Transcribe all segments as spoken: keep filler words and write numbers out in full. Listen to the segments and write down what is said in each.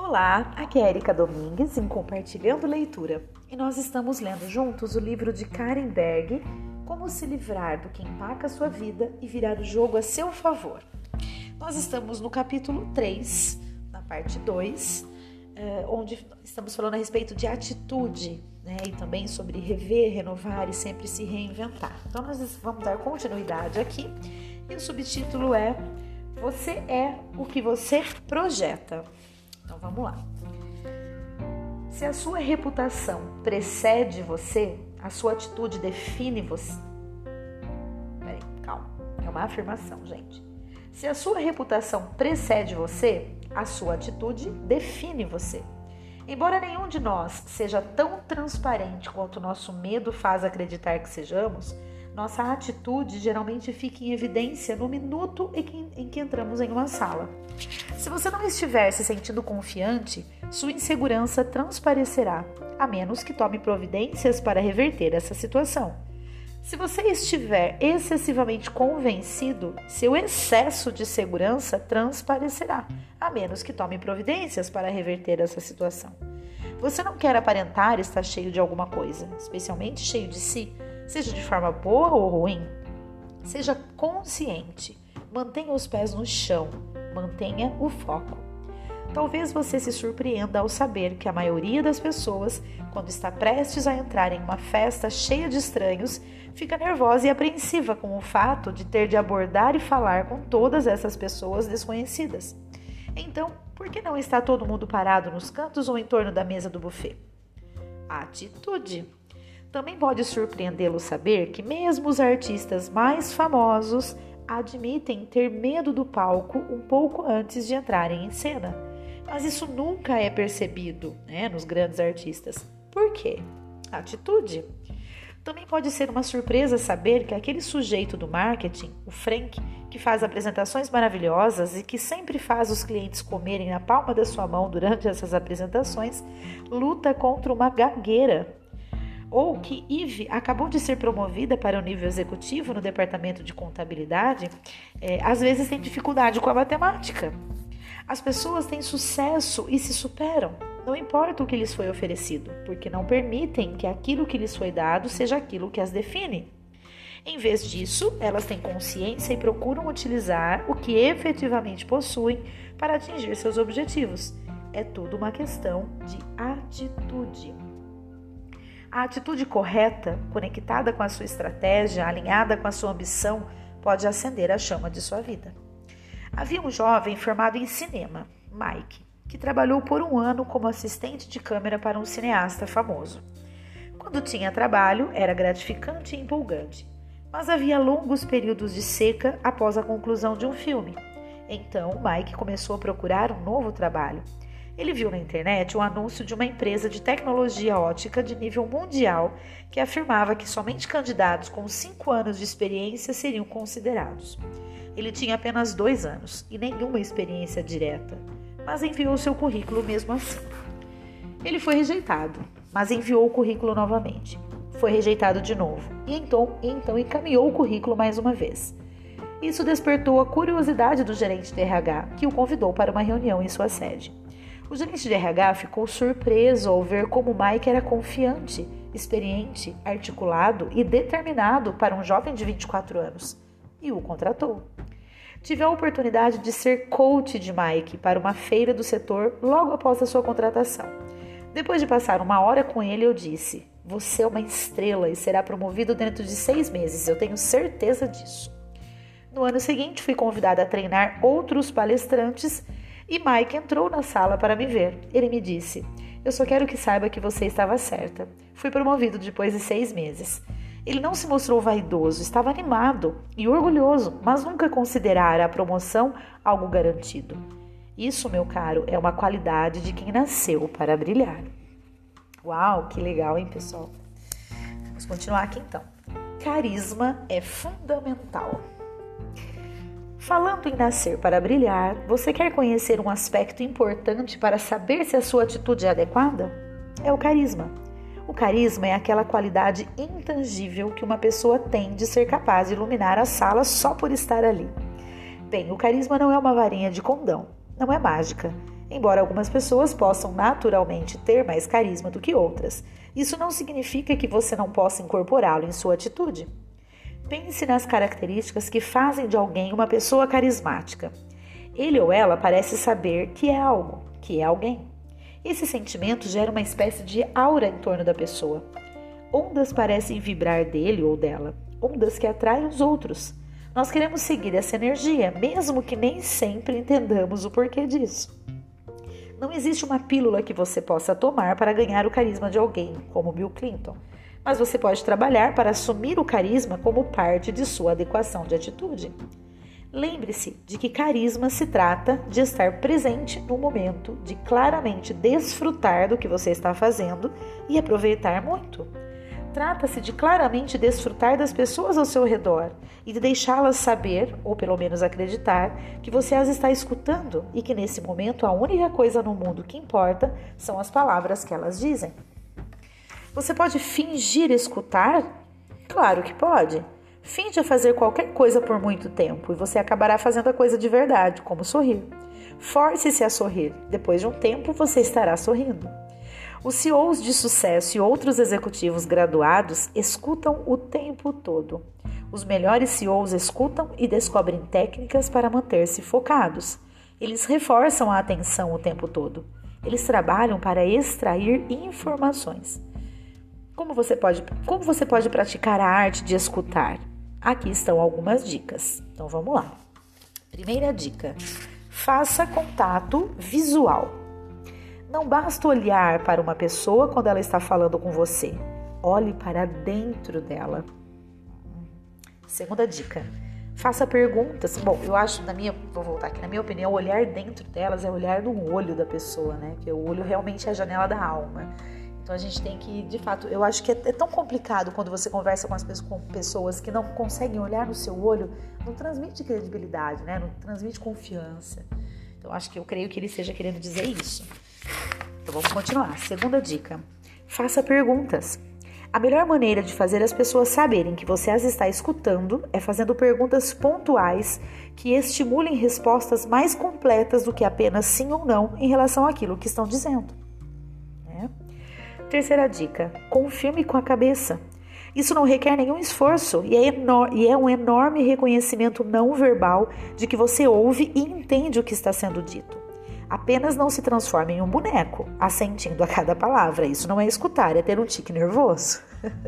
Olá, aqui é Erika Domingues em Compartilhando Leitura e nós estamos lendo juntos o livro de Karen Berg, Como se livrar do que empaca a sua vida e virar o jogo a seu favor. Nós estamos no capítulo três, na parte dois, onde estamos falando a respeito de atitude, né, e também sobre rever, renovar e sempre se reinventar. Então nós vamos dar continuidade aqui e o subtítulo é Você é o que você projeta. Então vamos lá. Se a sua reputação precede você, a sua atitude define você. Peraí, calma. É uma afirmação, gente. Se a sua reputação precede você, a sua atitude define você. Embora nenhum de nós seja tão transparente quanto o nosso medo faz acreditar que sejamos, nossa atitude geralmente fica em evidência no minuto em que, em que entramos em uma sala. Se você não estiver se sentindo confiante, sua insegurança transparecerá, a menos que tome providências para reverter essa situação. Se você estiver excessivamente convencido, seu excesso de segurança transparecerá, a menos que tome providências para reverter essa situação. Você não quer aparentar estar cheio de alguma coisa, especialmente cheio de si, seja de forma boa ou ruim. Seja consciente, mantenha os pés no chão, mantenha o foco. Talvez você se surpreenda ao saber que a maioria das pessoas, quando está prestes a entrar em uma festa cheia de estranhos, fica nervosa e apreensiva com o fato de ter de abordar e falar com todas essas pessoas desconhecidas. Então, por que não está todo mundo parado nos cantos ou em torno da mesa do buffet? Atitude. Também pode surpreendê-lo saber que mesmo os artistas mais famosos admitem ter medo do palco um pouco antes de entrarem em cena. Mas isso nunca é percebido, né, nos grandes artistas. Por quê? Atitude. Também pode ser uma surpresa saber que aquele sujeito do marketing, o Frank, que faz apresentações maravilhosas e que sempre faz os clientes comerem na palma da sua mão durante essas apresentações, luta contra uma gagueira. Ou que Eve acabou de ser promovida para o nível executivo no departamento de contabilidade, é, às vezes tem dificuldade com a matemática. As pessoas têm sucesso e se superam, não importa o que lhes foi oferecido, porque não permitem que aquilo que lhes foi dado seja aquilo que as define. Em vez disso, elas têm consciência e procuram utilizar o que efetivamente possuem para atingir seus objetivos. É tudo uma questão de atitude. A atitude correta, conectada com a sua estratégia, alinhada com a sua ambição, pode acender a chama de sua vida. Havia um jovem formado em cinema, Mike, que trabalhou por um ano como assistente de câmera para um cineasta famoso. Quando tinha trabalho, era gratificante e empolgante, mas havia longos períodos de seca após a conclusão de um filme. Então, Mike começou a procurar um novo trabalho. Ele viu na internet um anúncio de uma empresa de tecnologia ótica de nível mundial que afirmava que somente candidatos com cinco anos de experiência seriam considerados. Ele tinha apenas dois anos e nenhuma experiência direta, mas enviou seu currículo mesmo assim. Ele foi rejeitado, mas enviou o currículo novamente. Foi rejeitado de novo e então, então encaminhou o currículo mais uma vez. Isso despertou a curiosidade do gerente de R H, que o convidou para uma reunião em sua sede. O gerente de R H ficou surpreso ao ver como Mike era confiante, experiente, articulado e determinado para um jovem de vinte e quatro anos, e o contratou. Tive a oportunidade de ser coach de Mike para uma feira do setor logo após a sua contratação. Depois de passar uma hora com ele, eu disse: "Você é uma estrela e será promovido dentro de seis meses, eu tenho certeza disso." No ano seguinte, fui convidada a treinar outros palestrantes e Mike entrou na sala para me ver. Ele me disse: "Eu só quero que saiba que você estava certa. Fui promovido depois de seis meses." Ele não se mostrou vaidoso, estava animado e orgulhoso, mas nunca considerara a promoção algo garantido. Isso, meu caro, é uma qualidade de quem nasceu para brilhar. Uau, que legal, hein, pessoal? Vamos continuar aqui então. Carisma é fundamental. Falando em nascer para brilhar, você quer conhecer um aspecto importante para saber se a sua atitude é adequada? É o carisma. O carisma é aquela qualidade intangível que uma pessoa tem de ser capaz de iluminar a sala só por estar ali. Bem, o carisma não é uma varinha de condão, não é mágica. embora algumas pessoas possam naturalmente ter mais carisma do que outras. Isso não significa que você não possa incorporá-lo em sua atitude. Pense nas características que fazem de alguém uma pessoa carismática. Ele ou ela parece saber que é algo, que é alguém. Esse sentimento gera uma espécie de aura em torno da pessoa. Ondas parecem vibrar dele ou dela, ondas que atraem os outros. Nós queremos seguir essa energia, mesmo que nem sempre entendamos o porquê disso. Não existe uma pílula que você possa tomar para ganhar o carisma de alguém, como Bill Clinton, mas você pode trabalhar para assumir o carisma como parte de sua adequação de atitude. Lembre-se de que carisma se trata de estar presente no momento, de claramente desfrutar do que você está fazendo e aproveitar muito. Trata-se de claramente desfrutar das pessoas ao seu redor e de deixá-las saber, ou pelo menos acreditar, que você as está escutando e que nesse momento a única coisa no mundo que importa são as palavras que elas dizem. Você pode fingir escutar? Claro que pode. Finja fazer qualquer coisa por muito tempo e você acabará fazendo a coisa de verdade, como sorrir. Force-se a sorrir. Depois de um tempo, você estará sorrindo. Os C E Os de sucesso e outros executivos graduados escutam o tempo todo. Os melhores C E Os escutam e descobrem técnicas para manter-se focados. Eles reforçam a atenção o tempo todo. Eles trabalham para extrair informações. Como você pode, como você pode praticar a arte de escutar? Aqui estão algumas dicas. Então vamos lá. Primeira dica: faça contato visual. Não basta olhar para uma pessoa quando ela está falando com você. Olhe para dentro dela. Segunda dica: faça perguntas. Bom, eu acho, na minha, vou voltar aqui, na minha opinião, olhar dentro delas é olhar no olho da pessoa, né? Que o olho realmente é a janela da alma. Então a gente tem que, de fato, eu acho que é, é tão complicado quando você conversa com as pessoas, com pessoas que não conseguem olhar no seu olho, não transmite credibilidade, né? Não transmite confiança. Então acho que eu creio que ele esteja querendo dizer isso. Então vamos continuar. Segunda dica: faça perguntas. A melhor maneira de fazer as pessoas saberem que você as está escutando é fazendo perguntas pontuais que estimulem respostas mais completas do que apenas sim ou não em relação àquilo que estão dizendo. Né? Terceira dica: confirme com a cabeça. Isso não requer nenhum esforço e é, e é um enorme reconhecimento não verbal de que você ouve e entende o que está sendo dito. Apenas não se transforme em um boneco, assentindo a cada palavra. Isso não é escutar, é ter um tique nervoso.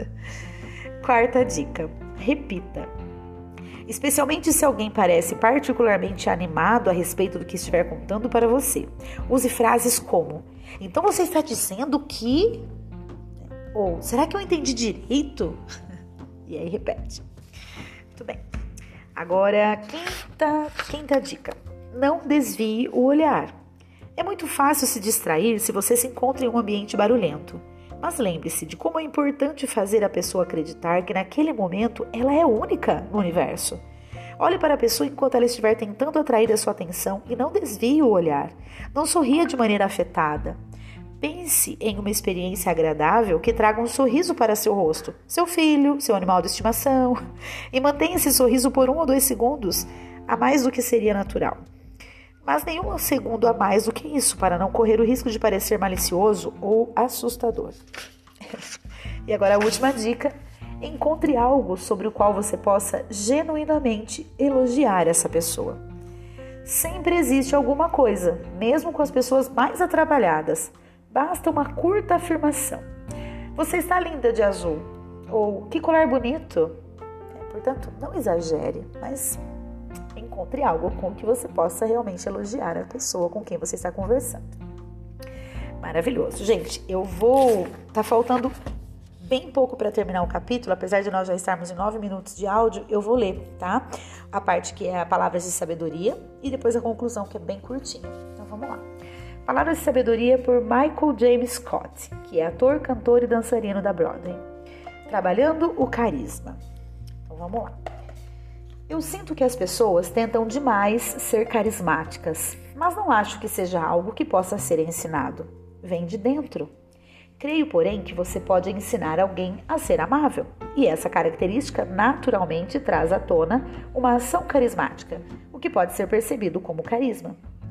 Quarta dica: repita. Especialmente se alguém parece particularmente animado a respeito do que estiver contando para você. Use frases como: então você está dizendo que... Ou, será que eu entendi direito? E aí repete. Muito bem. Agora, quinta, quinta dica: não desvie o olhar. É muito fácil se distrair se você se encontra em um ambiente barulhento. Mas lembre-se de como é importante fazer a pessoa acreditar que naquele momento ela é única no universo. Olhe para a pessoa enquanto ela estiver tentando atrair a sua atenção e não desvie o olhar. Não sorria de maneira afetada. Pense em uma experiência agradável que traga um sorriso para seu rosto, seu filho, seu animal de estimação, e mantenha esse sorriso por um ou dois segundos, a mais do que seria natural. Mas nenhum segundo a mais do que isso, para não correr o risco de parecer malicioso ou assustador. E agora a última dica: encontre algo sobre o qual você possa genuinamente elogiar essa pessoa. Sempre existe alguma coisa, mesmo com as pessoas mais atrapalhadas. Basta uma curta afirmação: você está linda de azul, ou que colar bonito. É, portanto, não exagere, mas encontre algo com que você possa realmente elogiar a pessoa com quem você está conversando. Maravilhoso. Gente, eu vou... Tá faltando bem pouco para terminar o capítulo, apesar de nós já estarmos em nove minutos de áudio, eu vou ler, tá? A parte que é a Palavras de Sabedoria e depois a conclusão, que é bem curtinha. Então vamos lá. Palavras de Sabedoria por Michael James Scott, que é ator, cantor e dançarino da Broadway. Trabalhando o carisma. Então vamos lá. Eu sinto que as pessoas tentam demais ser carismáticas, mas não acho que seja algo que possa ser ensinado. Vem de dentro. Creio, porém, que você pode ensinar alguém a ser amável, e essa característica naturalmente traz à tona uma ação carismática, o que pode ser percebido como carisma.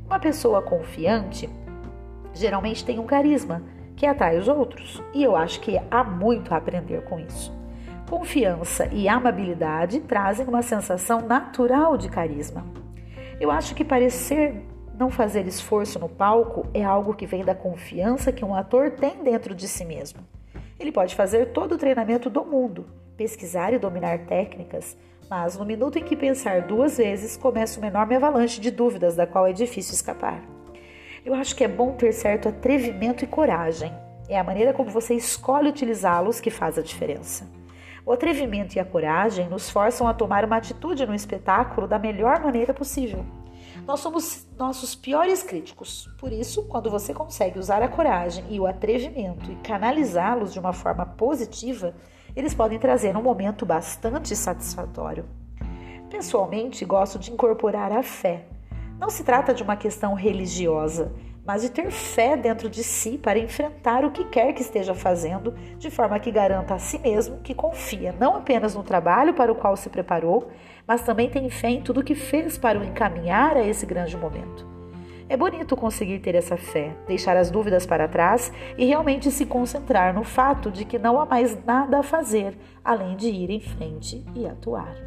Uma pessoa confiante geralmente tem um carisma que atrai os outros, e eu acho que há muito a aprender com isso. Confiança e amabilidade trazem uma sensação natural de carisma. Eu acho que parecer não fazer esforço no palco é algo que vem da confiança que um ator tem dentro de si mesmo. Ele pode fazer todo o treinamento do mundo, pesquisar e dominar técnicas, mas no minuto em que pensar duas vezes, começa uma enorme avalanche de dúvidas da qual é difícil escapar. Eu acho que é bom ter certo atrevimento e coragem. É a maneira como você escolhe utilizá-los que faz a diferença. O atrevimento e a coragem nos forçam a tomar uma atitude no espetáculo da melhor maneira possível. Nós somos nossos piores críticos. Por isso, quando você consegue usar a coragem e o atrevimento e canalizá-los de uma forma positiva, eles podem trazer um momento bastante satisfatório. Pessoalmente, gosto de incorporar a fé. Não se trata de uma questão religiosa, mas de ter fé dentro de si para enfrentar o que quer que esteja fazendo, de forma que garanta a si mesmo que confia não apenas no trabalho para o qual se preparou, mas também tem fé em tudo que fez para o encaminhar a esse grande momento. É bonito conseguir ter essa fé, deixar as dúvidas para trás e realmente se concentrar no fato de que não há mais nada a fazer, além de ir em frente e atuar.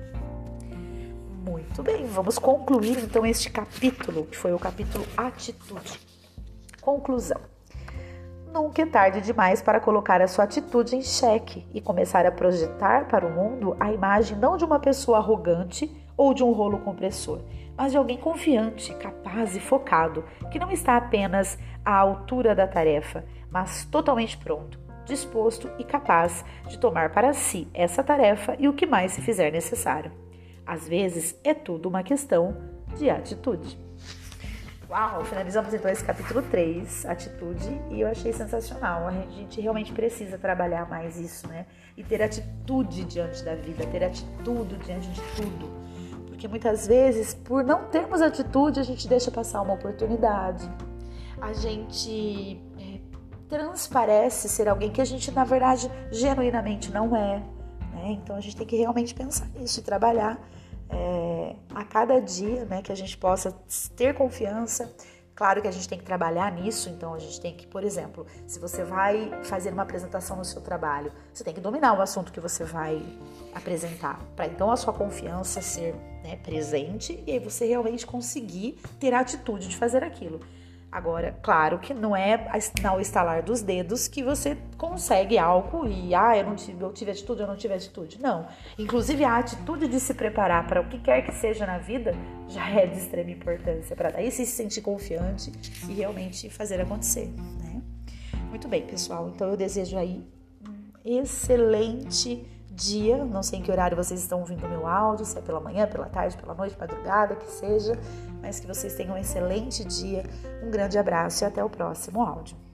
Muito bem, vamos concluir então este capítulo, que foi o capítulo Atitude. Conclusão. Nunca é tarde demais para colocar a sua atitude em xeque e começar a projetar para o mundo a imagem não de uma pessoa arrogante ou de um rolo compressor, mas de alguém confiante, capaz e focado, que não está apenas à altura da tarefa, mas totalmente pronto, disposto e capaz de tomar para si essa tarefa e o que mais se fizer necessário. Às vezes, é tudo uma questão de atitude. Uau, finalizamos então esse capítulo três, Atitude, e eu achei sensacional. A gente realmente precisa trabalhar mais isso, né? E ter atitude diante da vida, ter atitude diante de tudo. Porque muitas vezes, por não termos atitude, a gente deixa passar uma oportunidade. A gente é, transparece ser alguém que a gente, na verdade, genuinamente não é. Né? Então, a gente tem que realmente pensar nisso e trabalhar É, a cada dia, né, que a gente possa ter confiança. Claro que a gente tem que trabalhar nisso, então a gente tem que, por exemplo, se você vai fazer uma apresentação no seu trabalho, você tem que dominar o assunto que você vai apresentar, para então a sua confiança ser, né, presente e aí você realmente conseguir ter a atitude de fazer aquilo. Agora, claro que não é ao estalar dos dedos que você consegue algo e, ah, eu não tive, eu tive atitude, eu não tive atitude. Não. Inclusive, a atitude de se preparar para o que quer que seja na vida já é de extrema importância, para daí se sentir confiante e realmente fazer acontecer, né? Muito bem, pessoal. Então, eu desejo aí um excelente dia. Não sei em que horário vocês estão ouvindo o meu áudio, se é pela manhã, pela tarde, pela noite, madrugada, que seja, mas que vocês tenham um excelente dia. Um grande abraço e até o próximo áudio.